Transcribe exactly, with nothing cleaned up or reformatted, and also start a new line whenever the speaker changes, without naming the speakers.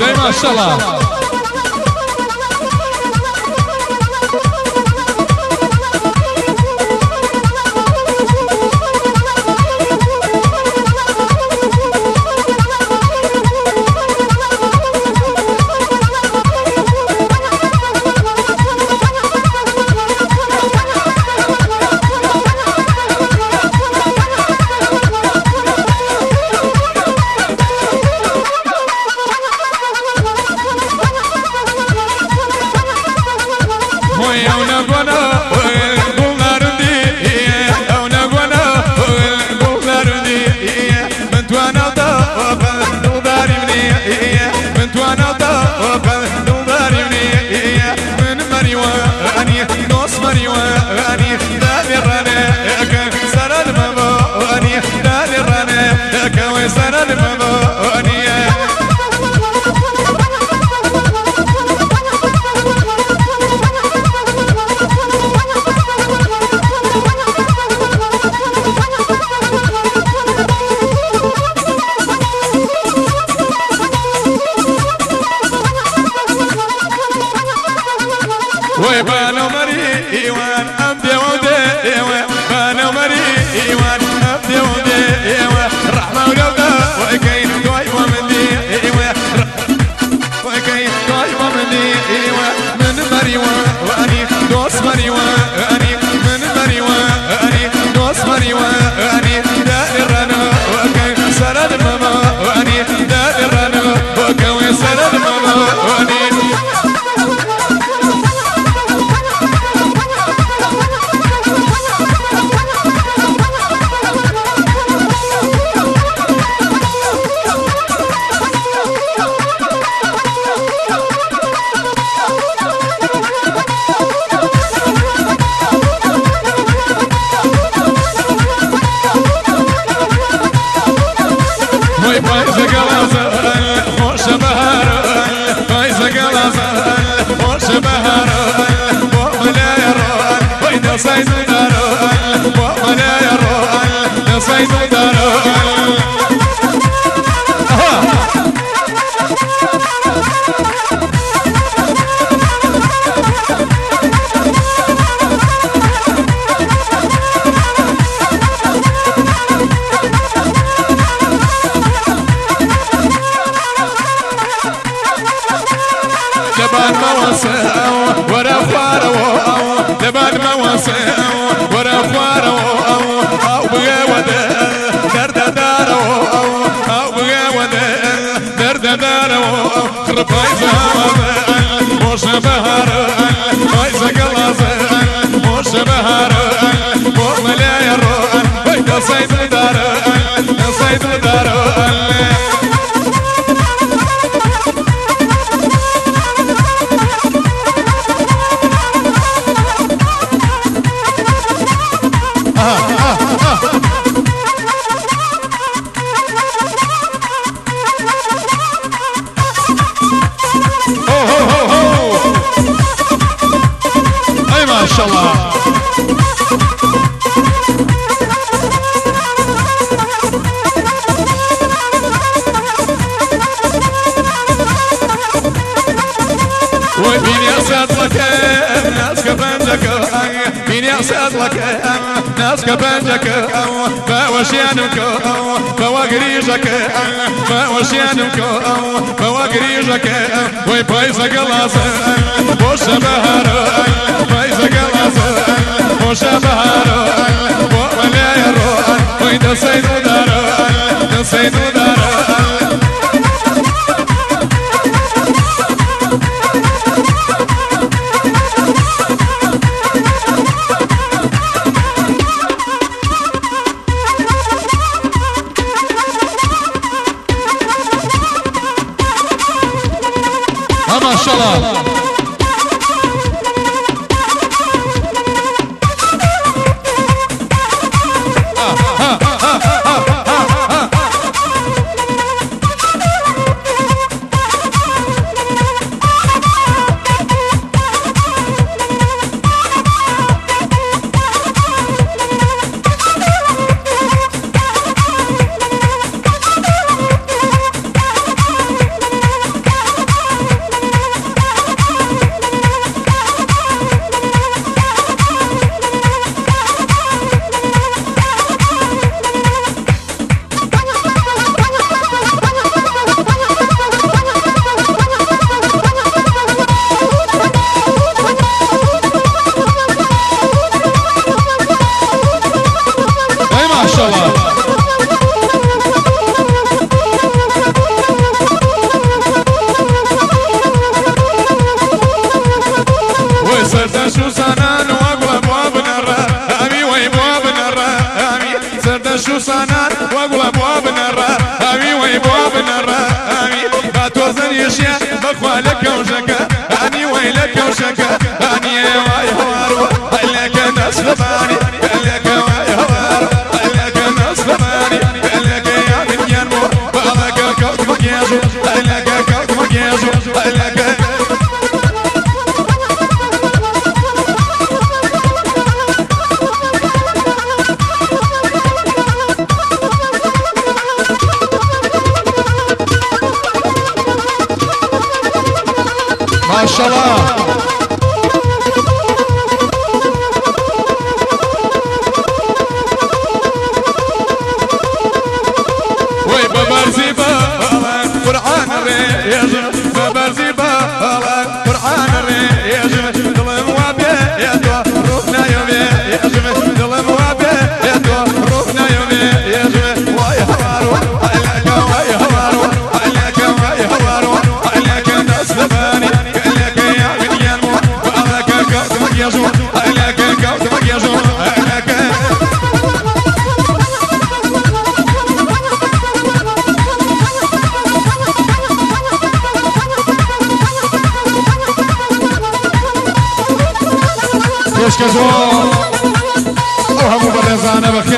زي ما شاء الله.
ويبانو مري ايوان ابدي ودي ايوان بانو مري ايوان ابدي ودي ايوان رحمه وجوده وكاين طيبه من دي ايوان وكاين طيبه من دي ايوان من مريوان واني دوس مريوان اني من مريوان اني دوس مريوان اني دار الرنا وكاين سرد ماما واني دار الرنا وكاين سرد ماما واني صيد دارو وأنا يا روان صيد دارو دبان مواسع ورا خوارو دبان مواسع ورا خوارو او بغا ودا درد دارو او بغا ودا درد دارو خرباي زمان موش بهار باي زقلاز موش بهار ولا يروان ويدا صيد دارو صيد دارو
ما شاء الله.
ومين يصعد لك ناس كبنجك مين يصعد لك ناس كبنجك فوشيانك فوقريجك فوشيانك فوقريجك ويبايزك الغاز وش بهار بايزك الغاز وش بهار ولا يروح ويدا سيد دار سيد دار
ما شاء الله.
شو صنان واقول ابواب النار امي وابواب النار امي باتوزن يشيا بخوالك وشكا اني ويلك وشكا اني واي هوارو لك ناس لباني لك واي هوارو لك ناس لباني لك يا من ينمو بعضك كوك مكياجو لك كوك مكياجو لك
ما شاء الله
وي ببرزي بالك قرآن الريج ببرزي بالك قرآن الريج ظلم وابي يدو روحنا يومي يجمع ظلم وابي يدو روحنا يومي يجمع واي هوارو لك واي هوارو لك واي هوارو لك ناس لباني لك يا من ينمو لك كوك مكياجو لك كوك مكياجو لك
كشكزو وهم بلزانه بخير